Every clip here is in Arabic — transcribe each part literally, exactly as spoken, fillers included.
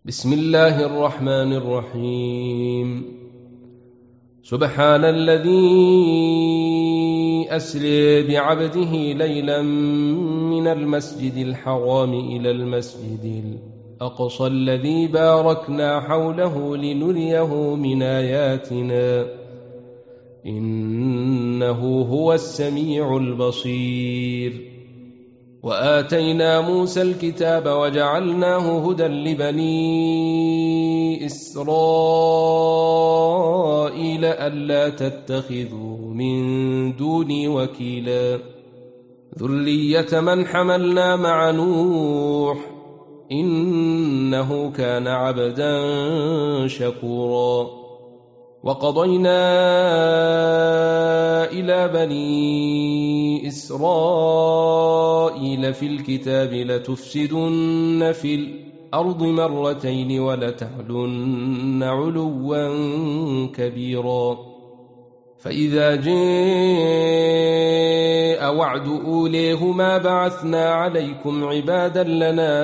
بسم الله الرحمن الرحيم. سبحان الذي أسري بعبده ليلا من المسجد الحرام إلى المسجد الأقصى الذي باركنا حوله لنريه من آياتنا إنه هو السميع البصير. وآتينا موسى الكتاب وجعلناه هدى لبني إسرائيل ألا تتخذوا من دوني وكيلا ذرية من حملنا مع نوح إنه كان عبدا شكورا. وقضينا إلى بني إسرائيل في الكتاب لتفسدن في الأرض مرتين ولتعلن علوا كبيرا. فإذا جاء وعد أوليهما بعثنا عليكم عبادا لنا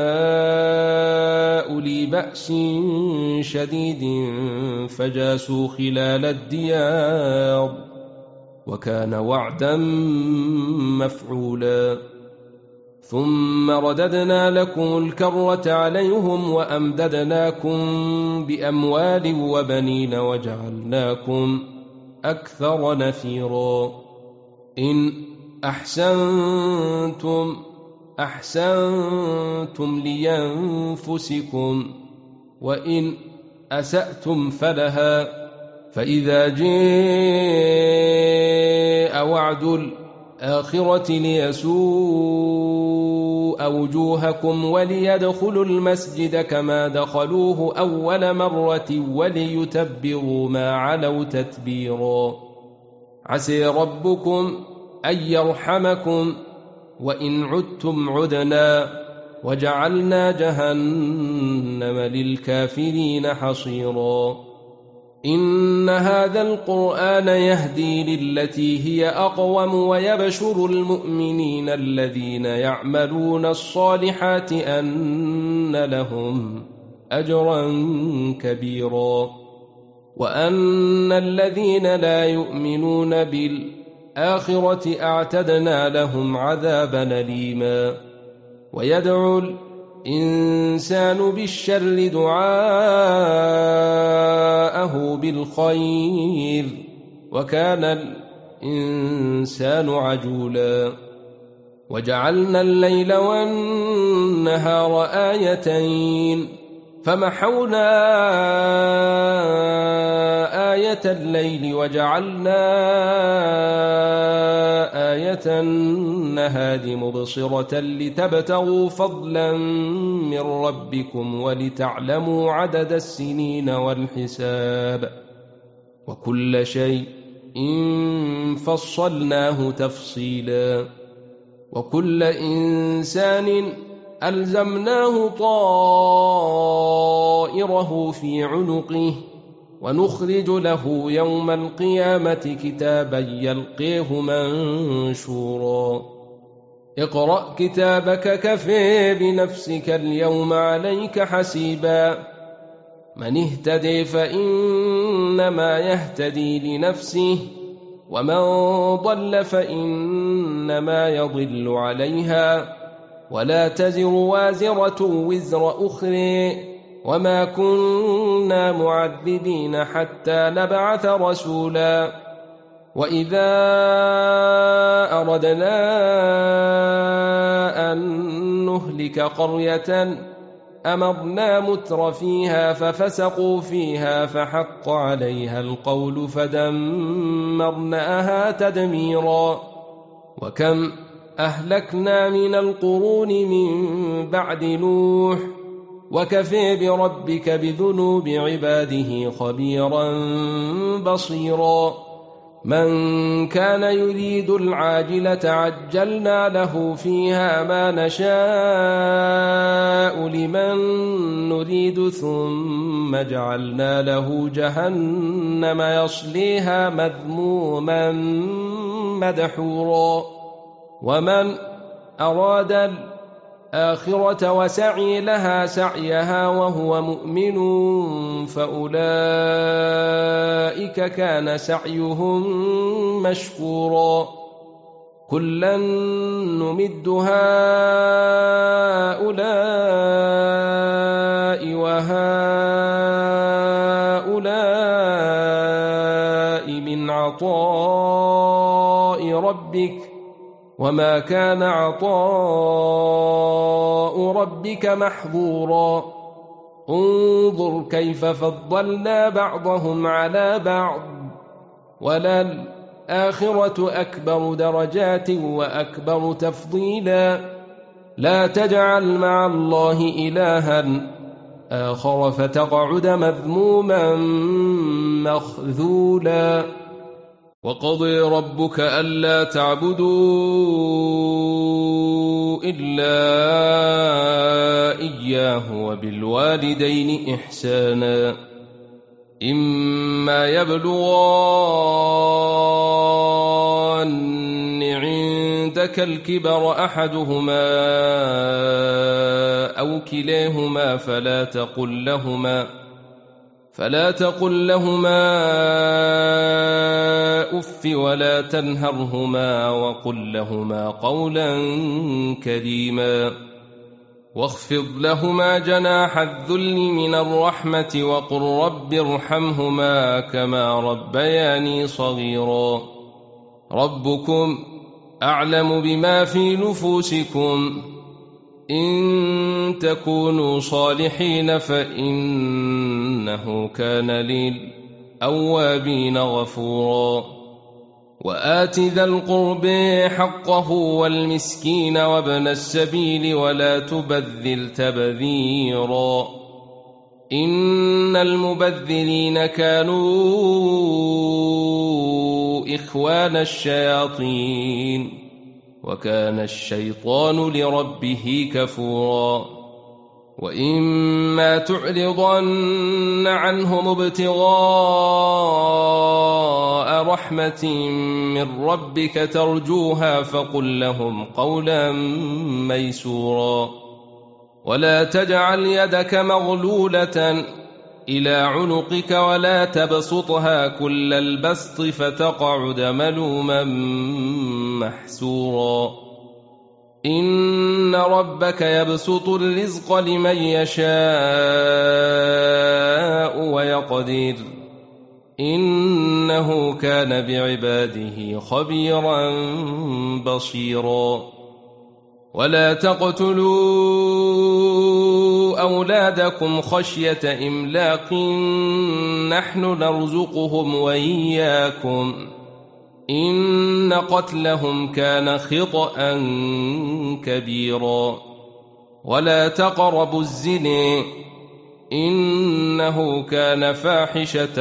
أولي بأس شديد فجاسوا خلال الديار وكان وعدا مفعولا. ثم رددنا لكم الكرة عليهم وأمددناكم بأموال وبنين وجعلناكم أكثر نفيرا. إن أحسنتم أحسنتم لينفسكم وإن أسأتم فلها. فإذا جاء وعد الآخرة ليسوء وجوهكم وليدخلوا المسجد كما دخلوه أول مرة وليتبروا ما علوا تتبيرا. عسى ربكم أن يرحمكم وإن عدتم عدنا وجعلنا جهنم للكافرين حصيرا. إن هذا القرآن يهدي للتي هي أقوم ويبشر المؤمنين الذين يعملون الصالحات أن لهم أجرا كبيرا وأن الذين لا يؤمنون بالآخرة أعتدنا لهم عذابا أليما. ويدعو الإنسان بالشر دعاءه بالخير وكان الإنسان عجولا. وجعلنا الليل والنهار آيتين فمحونا آية الليل وجعلنا آية النهار مبصرة لتبتغوا فضلا من ربكم ولتعلموا عدد السنين والحساب وكل شيء إن فصلناه تفصيلا. وكل إنسان ألزمناه طائره في عنقه ونخرج له يوم القيامة كتابا يلقيه منشورا. اقرأ كتابك كفى بنفسك اليوم عليك حسيبا. من اهتدي فإنما يهتدي لنفسه ومن ضل فإنما يضل عليها ولا تزر وازرة وزر أخرى وما كنا معذبين حتى نبعث رسولا. وإذا أردنا أن نهلك قرية أمرنا متر فيها ففسقوا فيها فحق عليها القول فدمرناها تدميرا. وكم أهلكنا من القرون من بعد نوح وكفى بربك بذنوب عباده خبيرا بصيرا. من كان يريد العاجلة عجلنا له فيها ما نشاء لمن نريد ثم جعلنا له جهنم يصليها مذموما مدحورا. ومن أراد الآخرة وسعي لها سعيها وهو مؤمن فأولئك كان سعيهم مشكورا كلا نمد هؤلاء وهؤلاء من عطاء ربك وما كان عطاء ربك محظورا انظر كيف فضلنا بعضهم على بعض وللآخرة أكبر درجات وأكبر تفضيلا لا تجعل مع الله إلها آخر فتقعد مذموما مخذولا وقضي ربك ألا تعبدوا إلا إياه وبالوالدين إحسانا إما يبلغن عندك الكبر أحدهما أو كليهما فلا تقل لهما فلا تقل لهما أف ولا تنهرهما وقل لهما قولا كريما واخفض لهما جناح الذل من الرحمة وقل رب ارحمهما كما ربياني صغيرا ربكم أعلم بما في نفوسكم إن تكونوا صالحين فإنه كان للأوابين غفورا وآت ذا القرب حقه والمسكين وابن السبيل ولا تبذل تبذيرا إن المبذلين كانوا إخوان الشياطين وكان الشيطان لربه كفورا وإما تعرضن عنهم ابتغاء رحمة من ربك ترجوها فقل لهم قولا ميسورا ولا تجعل يدك مغلولة إلى عنقك ولا تبسطها كل البسط فتقعد ملوما محسورا إن ربك يبسط الرزق لمن يشاء ويقدر إنه كان بعباده خبيرا بصيرا ولا تقتلوا أولادكم خشية إملاق نحن نرزقهم وإياكم إن قتلهم كان خطأ كبيرا ولا تقربوا الزنا إنه كان فاحشة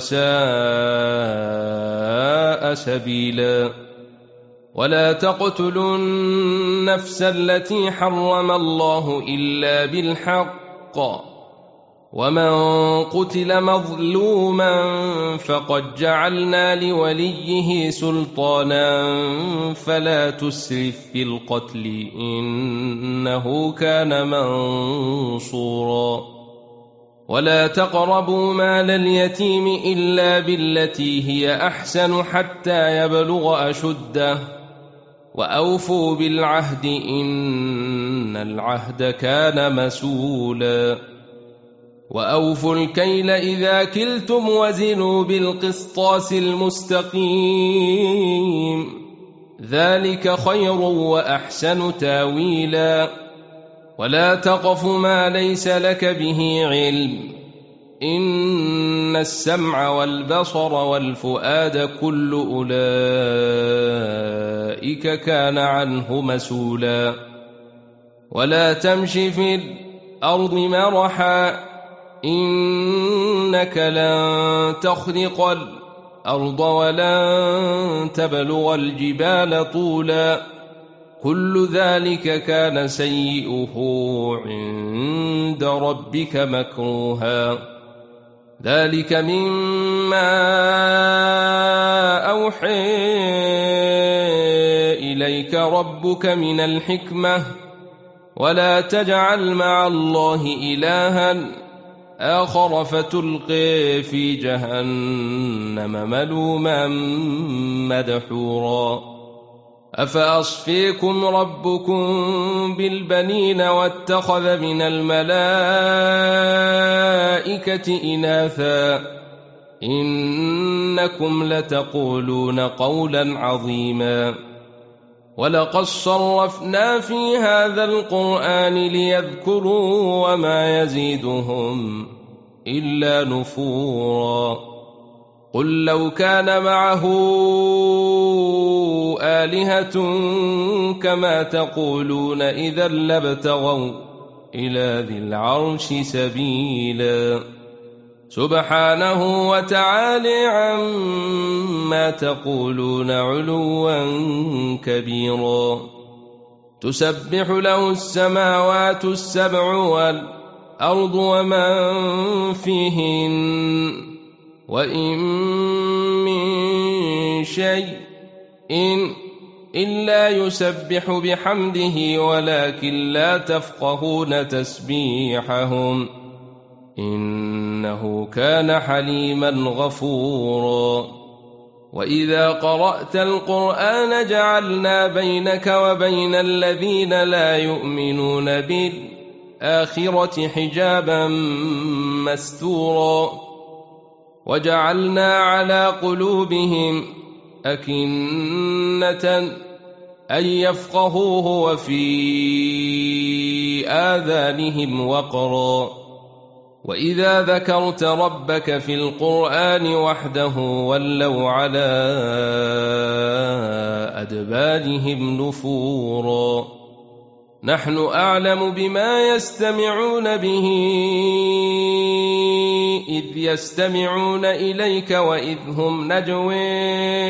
وساء سبيلا ولا تقتلوا النفس التي حرم الله إلا بالحق ومن قتل مظلوما فقد جعلنا لوليه سلطانا فلا تسرف في القتل إنه كان منصورا ولا تقربوا مال اليتيم إلا بالتي هي أحسن حتى يبلغ أشده وأوفوا بالعهد إن العهد كان مسؤولا وأوفوا الكيل إذا كلتم وزنوا بالقسطاس المستقيم ذلك خير وأحسن تاويلا ولا تقف ما ليس لك به علم إن السمع والبصر والفؤاد كل أولئك كان عنه مسؤولا ولا تمش في الأرض مرحا إنك لن تخرق الأرض ولن تبلغ الجبال طولا كل ذلك كان سيئه عند ربك مكروها ذلك مما أوحى إليك ربك من الحكمة ولا تجعل مع الله إلها آخر فتلقي في جهنم ملوما مدحورا أفأصفيكم ربكم بالبنين واتخذ من الملائكة إناثا إنكم لتقولون قولا عظيما ولقد صرفنا في هذا القرآن ليذكروا وما يزيدهم إلا نفورا قل لو كان معه آلهة كما تقولون إذا لابتغوا إلى ذي العرش سبيلا سبحانه وتعالى عما تقولون علوا كبيرا تسبح له السماوات السبع والأرض ومن فيهن وإن من شيء إن إلا يسبح بحمده ولكن لا تفقهون تسبيحهم إنه كان حليما غفورا وإذا قرأت القرآن جعلنا بينك وبين الذين لا يؤمنون بالآخرة حجابا مستورا وجعلنا على قلوبهم أكنة أن يفقهوه وفي آذانهم وقرا وإذا ذكرت ربك في القرآن وحده ولوا على أدبارهم نفورا نحن أعلم بما يستمعون به إذ يستمعون إليك وإذ هم نجوى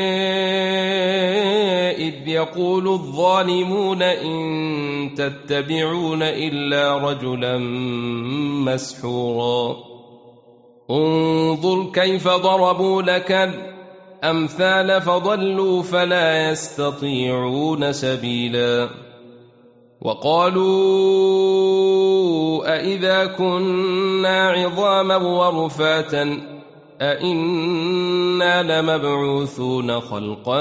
إذ يقول الظالمون إن تتبعون إلا رجلا مسحورا انظر كيف ضربوا لك الأمثال فضلوا فلا يستطيعون سبيلا وقالوا أإذا كنا عظاما ورفاتا أإنا لمبعوثون خلقا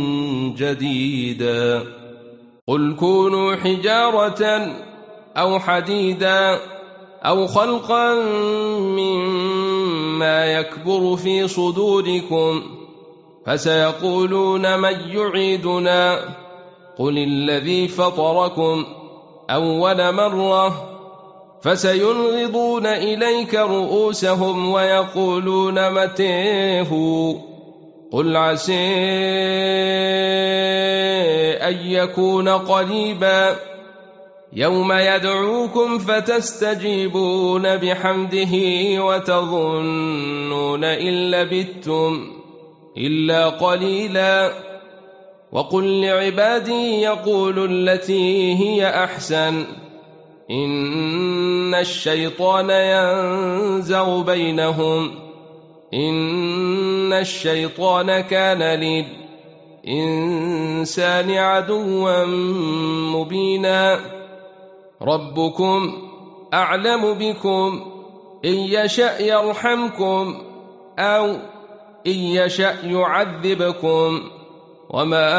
جديدا قل كونوا حجارة أو حديدا أو خلقا مما يكبر في صدوركم فسيقولون من يعيدنا قل الذي فطركم أول مرة فسينغضون إليك رؤوسهم ويقولون متى هو قل عسى أن يكون قريبا يوم يدعوكم فتستجيبون بحمده وتظنون إن لبثتم إلا قليلا وقل لعبادي يقولوا التي هي أحسن إن الشيطان ينزغ بينهم إن الشيطان كان للإنسان عدوا مبينا ربكم أعلم بكم إن يشأ يرحمكم أو إن يشأ يعذبكم وما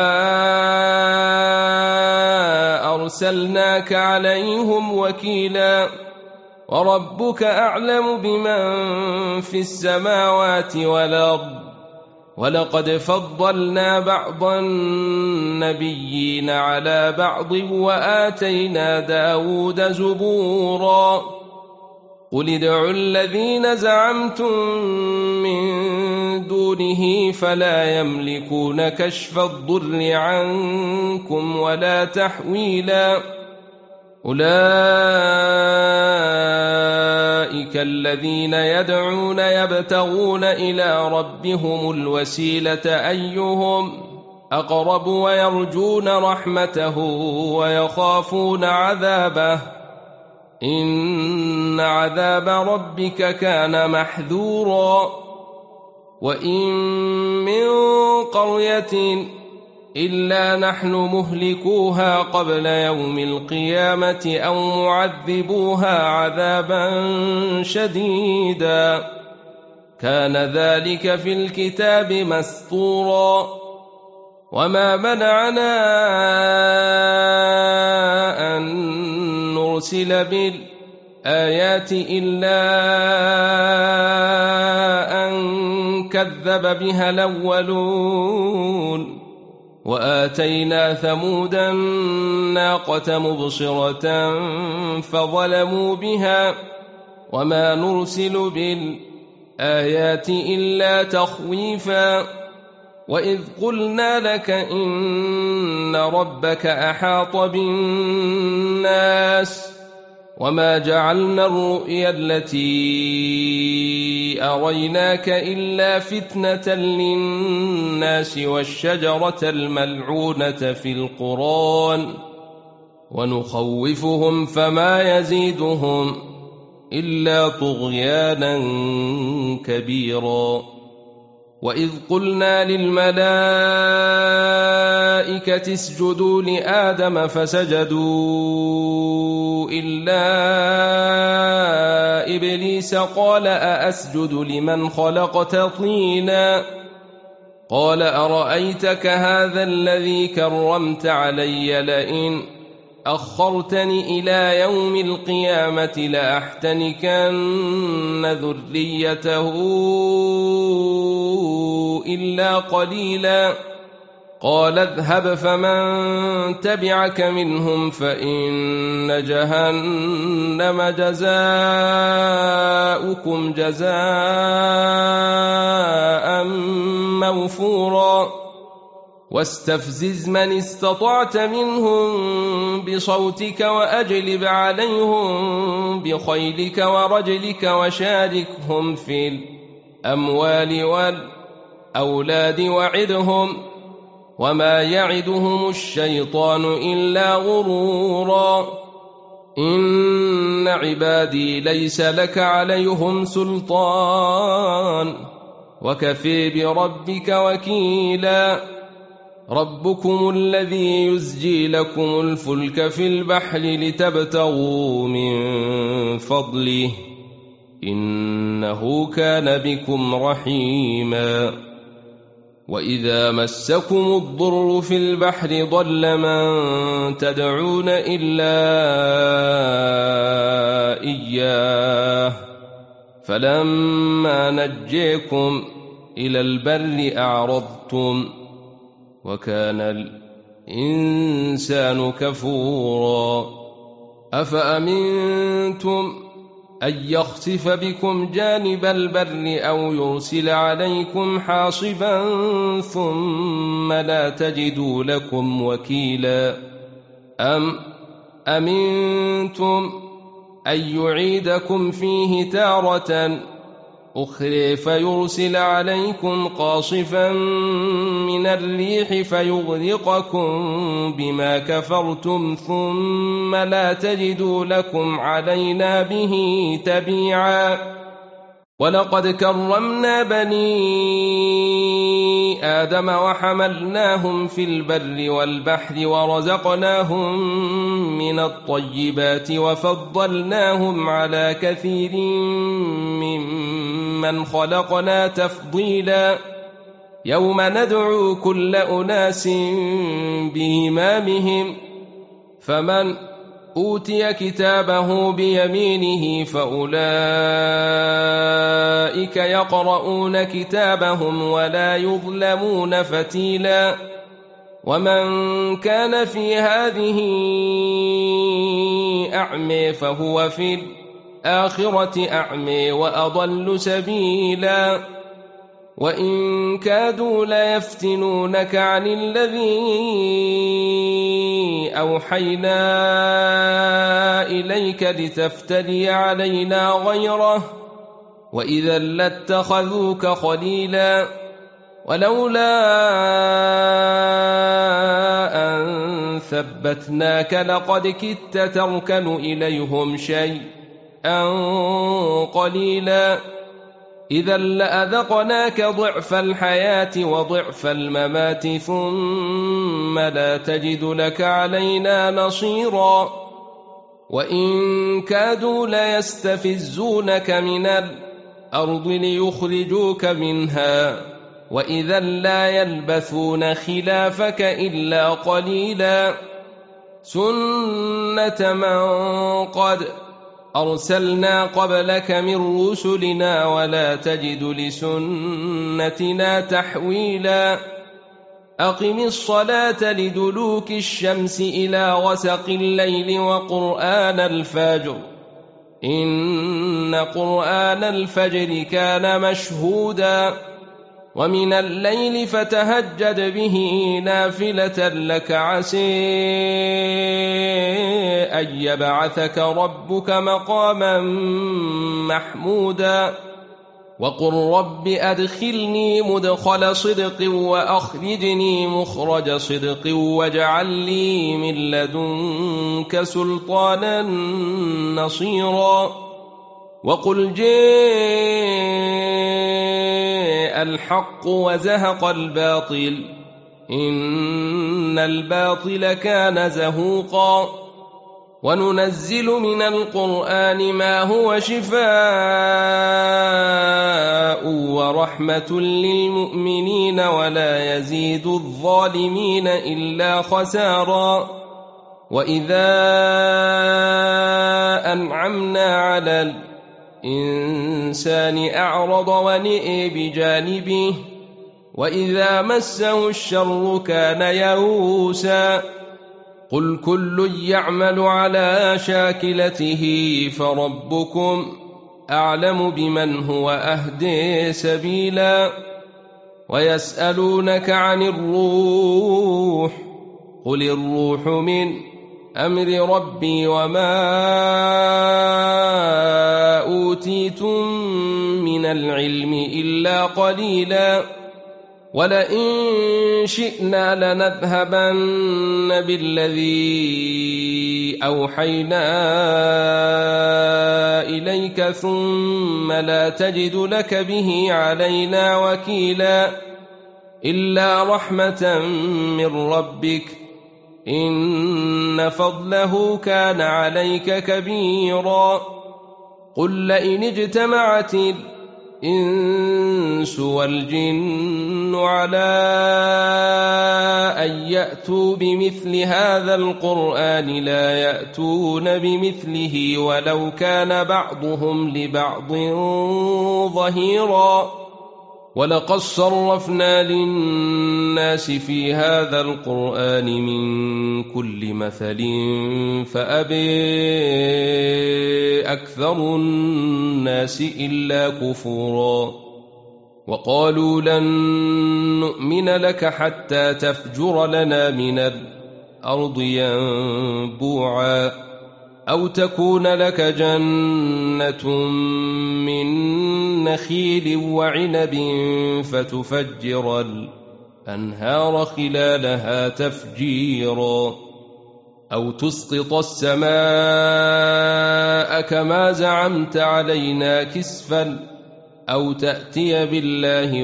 أرسلناك عليهم وكيلا وربك أعلم بمن في السماوات والأرض ولقد فضلنا بعض النبيين على بعض وآتينا داود زبورا قل ادعوا الذين زعمتم من دونه فلا يملكون كشف الضر عنكم ولا تحويلا أولئك الذين يدعون يبتغون إلى ربهم الوسيلة أيهم أقرب ويرجون رحمته ويخافون عذابه إن عذاب ربك كان محذورا وإن من قرية إلا نحن مهلكوها قبل يوم القيامة أو معذبوها عذابا شديدا كان ذلك في الكتاب مسطورا وما منعنا أن نرسل بالآيات إلا أن كذب بها الأولون وآتينا ثمود الناقة مبصرة فظلموا بها وما نرسل بالآيات إلا تخويفا وإذ قلنا لك إن ربك أحاط بالناس وما جعلنا الرؤيا التي أريناك إلا فتنة للناس والشجرة الملعونة في القرآن ونخوفهم فما يزيدهم إلا طغيانا كبيرا وإذ قلنا للملائكة اسجدوا لآدم فسجدوا إلا إبليس قال أأسجد لمن خلقت طينا قال أرأيتك هذا الذي كرمت علي لئن أخرتني إلى يوم القيامة لأحتنكن ذريته إلا قليلا قال اذهب فمن تبعك منهم فإن جهنم جزاؤكم جزاء موفورا واستفزز من استطعت منهم بصوتك وأجلب عليهم بخيلك ورجلك وشاركهم في الأموال والأولاد وعدهم وما يعدهم الشيطان إلا غرورا إن عبادي ليس لك عليهم سلطان وكفي بربك وكيلا ربكم الذي يزجي لكم الفلك في البحر لتبتغوا من فضله إنه كان بكم رحيما وإذا مسكم الضر في البحر ضل من تدعون إلا إياه فلما نجيكم إلى البر أعرضتم وكان الإنسان كفورا أفأمنتم أن يخسف بكم جانب البر أو يرسل عليكم حاصبا ثم لا تجدوا لكم وكيلا أم أمنتم أن يعيدكم فيه تارة أخرى فيرسل عليكم قاصفا من الريح فيغرقكم بما كفرتم ثم لا تجدوا لكم علينا به تبيعا ولقد كرمنا بني آدم وحملناهم في البر والبحر ورزقناهم من الطيبات وفضلناهم على كثير ممن خلقنا تفضيلا يوم ندعو كل أناس بإمامهم فمن أوتي كتابه بيمينه فأولئك يقرؤون كتابهم ولا يظلمون فتيلا ومن كان في هذه أعمى فهو في الآخرة أعمى وأضل سبيلا وإن كادوا ليفتنونك عن الذي أوحينا إليك لتفتري علينا غيره وإذا لاتخذوك خليلا ولولا أن ثبتناك لقد كدت تركن إليهم شيئا قليلا إذا لأذقناك ضعف الحياة وضعف الممات ثم لا تجد لك علينا نصيرا وإن كادوا ليستفزونك من الأرض ليخرجوك منها وإذا لا يلبثون خلافك إلا قليلا سنة من قد أرسلنا قبلك من رسلنا ولا تجد لسنتنا تحويلا أقم الصلاة لدلوك الشمس إلى غسق الليل وقرآن الفجر إن قرآن الفجر كان مشهودا ومن الليل فتهجد به نافلة لك عسى أن يبعثك ربك مقاما محمودا وقل رب أدخلني مدخل صدق وأخرجني مخرج صدق واجعل لي من لدنك سلطانا نصيرا وقل جاء الحق وزهق الباطل إن الباطل كان زهوقا وننزل من القرآن ما هو شفاء ورحمة للمؤمنين ولا يزيد الظالمين إلا خسارا وإذا أنعمنا على الإنسان أعرض ونئ بجانبه وإذا مسه الشر كان يئوسا قل كل يعمل على شاكلته فربكم أعلم بمن هو أهدي سبيلا ويسألونك عن الروح قل الروح من أمر ربي وما أوتيتم من العلم إلا قليلا ولئن شئنا لنذهبن بالذي أوحينا إليك ثم لا تجد لك به علينا وكيلا إلا رحمة من ربك إن فضله كان عليك كبيرا قل لئن اجتمعت الإنس والجن على أن يأتوا بمثل هذا القرآن لا يأتون بمثله ولو كان بعضهم لبعض ظهيرا ولقد صرفنا للناس في هذا القرآن من كل مثل فأبى أكثر الناس إلا كفورا وقالوا لن نؤمن لك حتى تفجر لنا من الأرض ينبوعا أو تكون لك جنة من نخيل وعنب فتفجر الأنهار خلالها تفجيرا أو تسقط السماء كما زعمت علينا كسفا أو تأتي بالله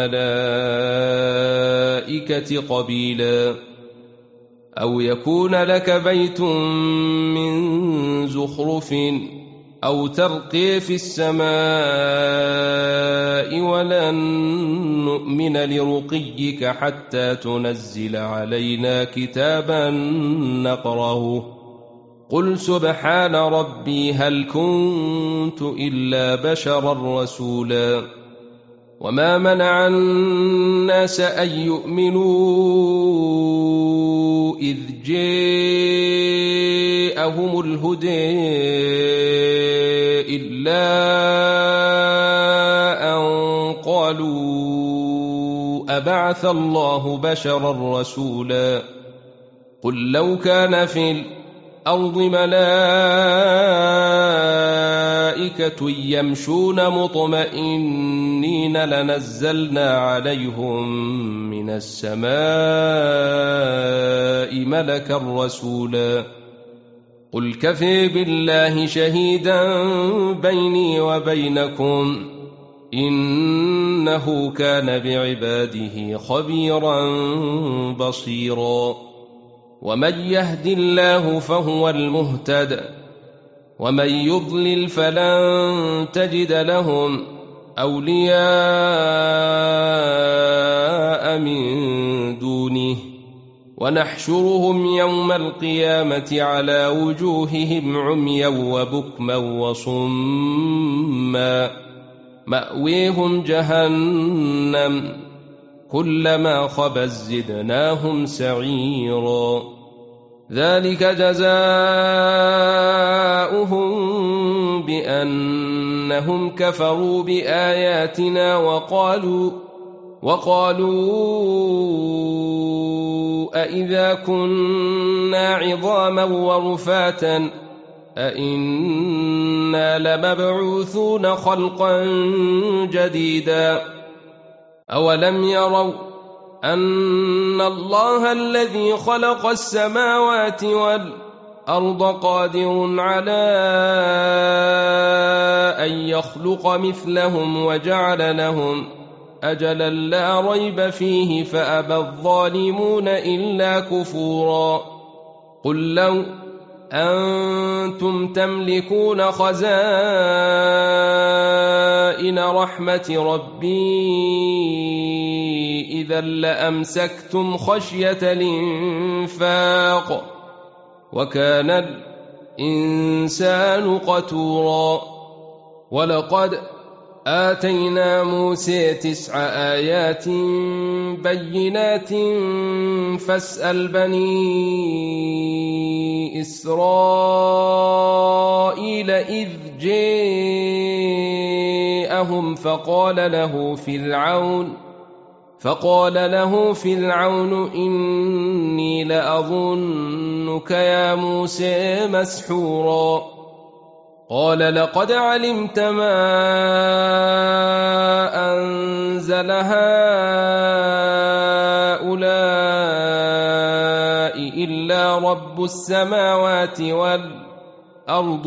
والملائكة قبيلا أو يكون لك بيت من زخرف أو ترقي في السماء ولن نؤمن لرقيك حتى تنزل علينا كتابا نقرأه قل سبحان ربي هل كنت إلا بشرا رسولا وما منع الناس أن يؤمنوا إذ جاءهم الهدى إلا أن قالوا أبعث الله بشرا رسولا قل لو كان في الأرض ملائكة يمشون مطمئنين لنزلنا عليهم من السماء ملكا رسولا قل كفى بالله شهيدا بيني وبينكم إنه كان بعباده خبيرا بصيرا ومن يهد الله فهو المهتد ومن يضلل فلن تجد لهم أولياء من دونه ونحشرهم يوم القيامة على وجوههم عميا وبكما وصما مأويهم جهنم كلما خبت زدناهم سعيرا ذلك جزاؤهم بأنهم كفروا بآياتنا وقالوا وقالوا أإذا كنا عظاما ورفاتا أإنا لمبعوثون خلقا جديدا أولم يروا أن الله الذي خلق السماوات والأرض قادر على أن يخلق مثلهم وجعل لهم أجلا لا ريب فيه فأبى الظالمون إلا كفورا قل لو أنتم تملكون خزائن رحمة ربي إذا لأمسكتم خشية الإنفاق وكان الإنسان قتورا ولقد آتينا موسى تسع آيات بينات فاسأل بني إسرائيل إذ جاءهم فقال له فرعون فقال له فرعون إني لأظنك يا موسى مسحورا قال لقد علمت ما أنزل هؤلاء إلا رب السماوات والأرض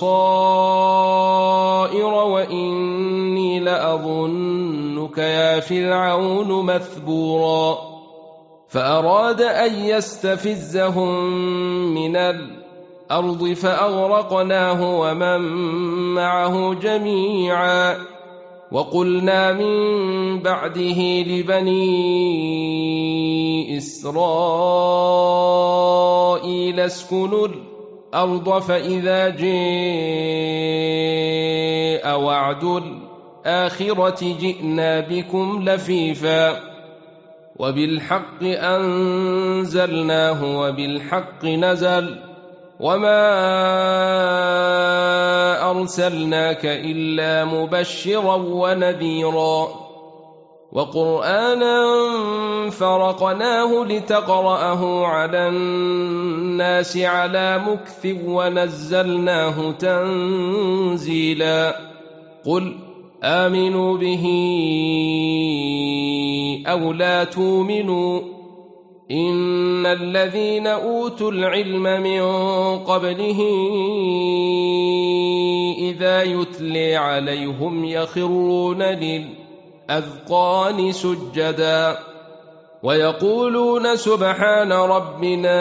بصائر وإني لأظنك يا فرعون مثبورا فأراد أن يستفزهم من الأرض الأرض فأغرقناه ومن معه جميعا وقلنا من بعده لبني إسرائيل اسكنوا الأرض فإذا جاء وعد الآخرة جئنا بكم لفيفا وبالحق أنزلناه وبالحق نزل وما أرسلناك إلا مبشرا ونذيرا وقرآنا فرقناه لتقرأه على الناس على مكث ونزلناه تنزيلا قل آمنوا به أو لا تؤمنوا إن الذين أوتوا العلم من قبله إذا يتلي عليهم يخرون للأذقان سجدا ويقولون سبحان ربنا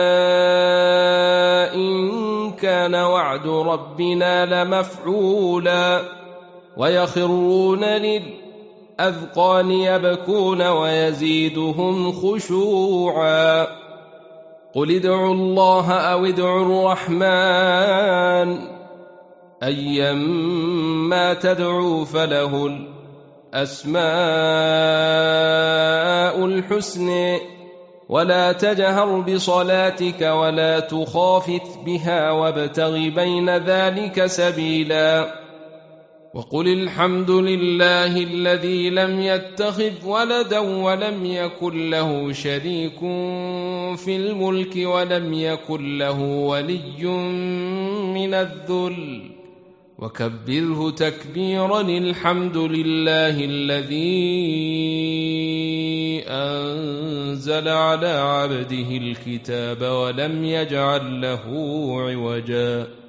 إن كان وعد ربنا لمفعولا ويخرون للأذقان أذقان يبكون ويزيدهم خشوعا قل ادعوا الله أو ادعوا الرحمن أيما تدعوا فله الأسماء الحسن ولا تجهر بصلاتك ولا تخافت بها وابتغ بين ذلك سبيلا وقل الحمد لله الذي لم يتخذ ولدا ولم يكن له شريك في الملك ولم يكن له ولي من الذل وكبره تكبيرا الحمد لله الذي أنزل على عبده الكتاب ولم يجعل له عوجا